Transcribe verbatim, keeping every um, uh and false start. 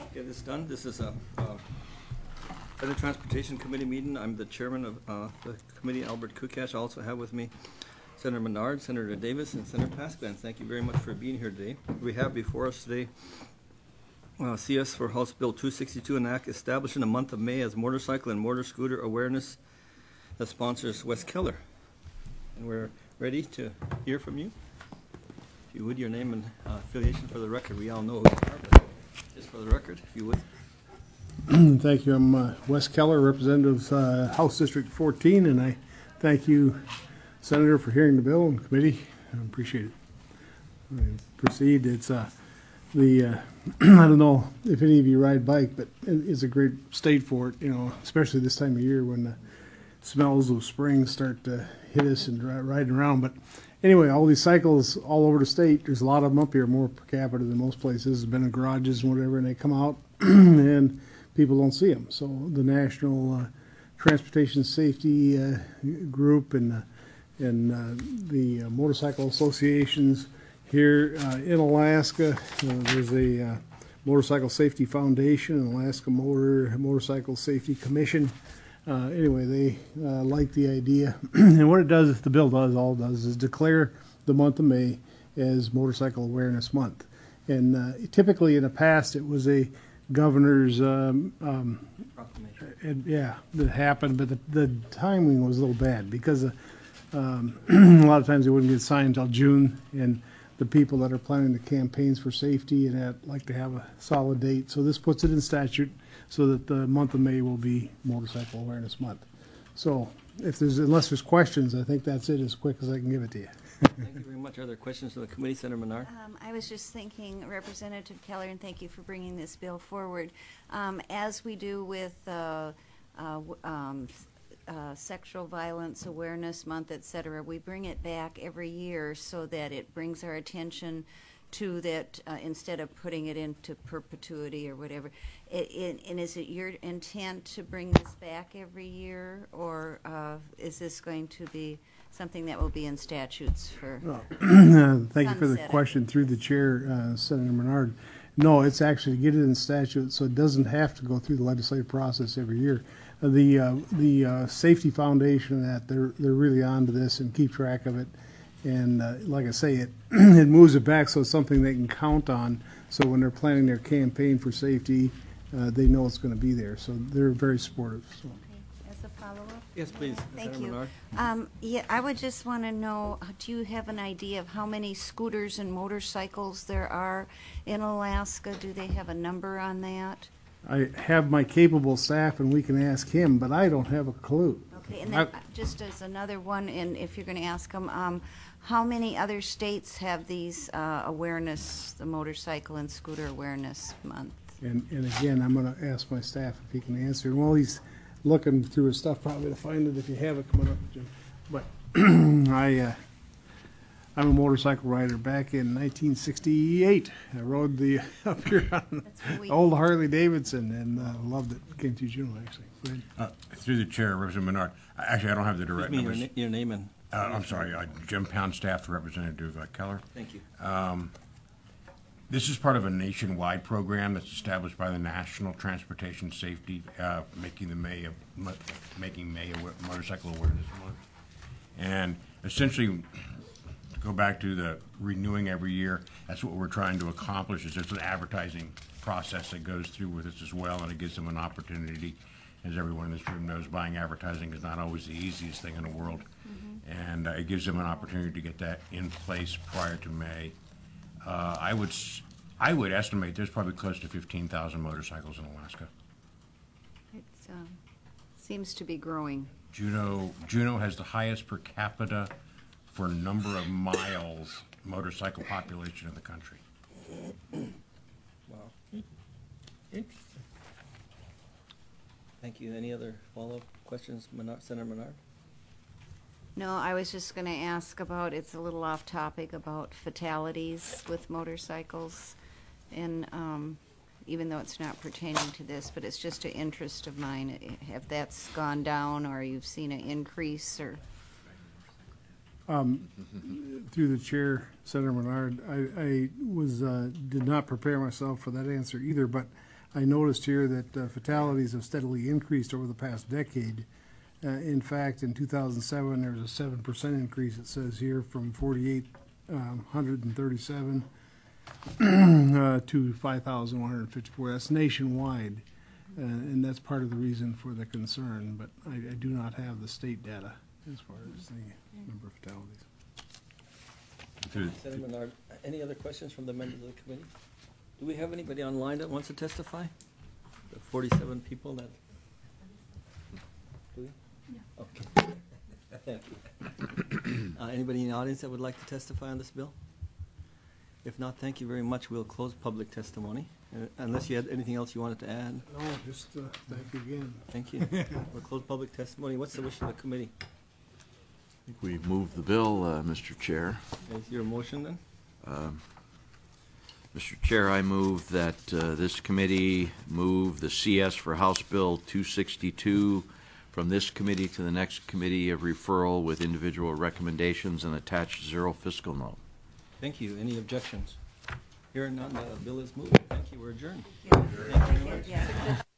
Get this done. This is a uh, Senate Transportation Committee meeting. I'm the chairman of uh, the committee, Albert Kukash. I also have with me Senator Menard, Senator Davis, and Senator Pascavan. Thank you very much for being here today. We have before us today uh, C S for House Bill two sixty-two, an act establishing the month of May as Motorcycle and Motor Scooter Awareness that sponsors Wes Keller. And we're ready to hear from you. If you would, your name and uh, affiliation for the record. We all know who you are, but just for the record, if you would. Thank you. I'm uh, Wes Keller, representative uh, House District fourteen, and I thank you, Senator, for hearing the bill and committee. I appreciate it. I proceed. It's uh, the uh, I don't know if any of you ride bike, but it's a great state for it. You know, especially this time of year when the smells of spring start to hit us and dri- riding around. But anyway, all these cycles all over the state. There's a lot of them up here, more per capita than most places. Been in garages and whatever, and they come out and people don't see them. So the National uh, Transportation Safety uh, Group and uh, and uh, the uh, motorcycle associations here uh, in Alaska. Uh, there's a uh, Motorcycle Safety Foundation and Alaska Motor Motorcycle Safety Commission. Uh, anyway, they uh, like the idea, and what it does, the bill does, all it does, is declare the month of May as Motorcycle Awareness Month. And uh, typically, in the past, it was a governor's um, um, Proclamation. and, yeah, that happened, but the, the timing was a little bad because uh, um, a lot of times it wouldn't get signed until June, and the people that are planning the campaigns for safety and that like to have a solid date. So this puts it in statute so that the month of May will be Motorcycle Awareness Month. So if there's, unless there's questions, I think that's it as quick as I can give it to you. Thank you very much. Are there questions to the committee, Senator Menard? Um, I was just thinking, Representative Keller, and thank you for bringing this bill forward. Um, as we do with uh, uh, um, uh, Sexual Violence Awareness Month, et cetera, we bring it back every year so that it brings our attention to that uh, instead of putting it into perpetuity or whatever. It, it, and is it your intent to bring this back every year, or uh, is this going to be something that will be in statutes for? Well, thank you for the sunsetting? question through the chair, uh, Senator Menard. No, it's actually to get it in statute so it doesn't have to go through the legislative process every year. Uh, the uh, the uh, Safety Foundation, that they're they're really onto this and keep track of it. And uh, like I say, it it moves it back so it's something they can count on. So when they're planning their campaign for safety, uh, they know it's going to be there. So they're very supportive. So. Okay. As a follow-up? Yes, please. Thank Senator you. Menard. Um, yeah, I would just want to know, do you have an idea of how many scooters and motorcycles there are in Alaska? Do they have a number on that? I have my capable staff, and we can ask him, but I don't have a clue. Okay, and then uh, just as another one, and if you're going to ask them, um, how many other states have these uh, awareness, the motorcycle and scooter awareness month? And, and again, I'm going to ask my staff if he can answer. Well, he's looking through his stuff probably to find it if you have it coming up, Jim. But I, uh, I'm a motorcycle rider. Back in nineteen sixty-eight, I rode the up here on we- old Harley Davidson and uh, loved it. Came to Juneau, actually. Go ahead. Uh, through the chair, Representative Menard. Actually, I don't have the direct Give me your, numbers. na- your name and. Uh, I'm sorry, uh, Jim Pound, staff to Representative uh, Keller. Thank you. This is part of a nationwide program that's established by the National Transportation Safety, uh, making the May of, mo- making May a Motorcycle Awareness Month. And essentially, to go back to the renewing every year, that's what we're trying to accomplish. Is there's an advertising process that goes through with this as well, and it gives them an opportunity. As everyone in this room knows, buying advertising is not always the easiest thing in the world. Mm-hmm. And uh, it gives them an opportunity to get that in place prior to May. Uh, I would s- I would estimate there's probably close to fifteen thousand motorcycles in Alaska. It um, seems to be growing. Juneau, Juneau has the highest per capita for number of miles motorcycle population in the country. Wow. Interesting. Thank you. Any other follow-up questions, Menard, Senator Menard? No, I was just going to ask about, it's a little off topic, about fatalities with motorcycles. And um, even though it's not pertaining to this, but it's just an interest of mine, if that's gone down or you've seen an increase or... Um, through the chair, Senator Menard, I, I was uh, did not prepare myself for that answer either, but I noticed here that uh, fatalities have steadily increased over the past decade. Uh, in fact, in two thousand seven, there was a seven percent increase, it says here, from forty-eight hundred thirty-seven uh, to five thousand one hundred fifty-four. That's nationwide, uh, and that's part of the reason for the concern, but I, I do not have the state data as far as the number of fatalities. Through- Senator Menard, any other questions from the members of the committee? Do we have anybody online that wants to testify? The forty-seven people that? Do we? No. Okay. Thank you. Uh, anybody in the audience that would like to testify on this bill? If not, thank you very much. We'll close public testimony, uh, unless you had anything else you wanted to add. No, just uh, thank you again. Thank you. We'll close public testimony. What's the wish of the committee? I think we moved the bill, uh, Mister Chair. Is your motion then? Mister Chair, I move that uh, this committee move the C S for House Bill two sixty-two from this committee to the next committee of referral with individual recommendations and attached zero fiscal note. Thank you. Any objections? Hearing none, the bill is moved. Thank you. We're adjourned. Thank you. Yeah.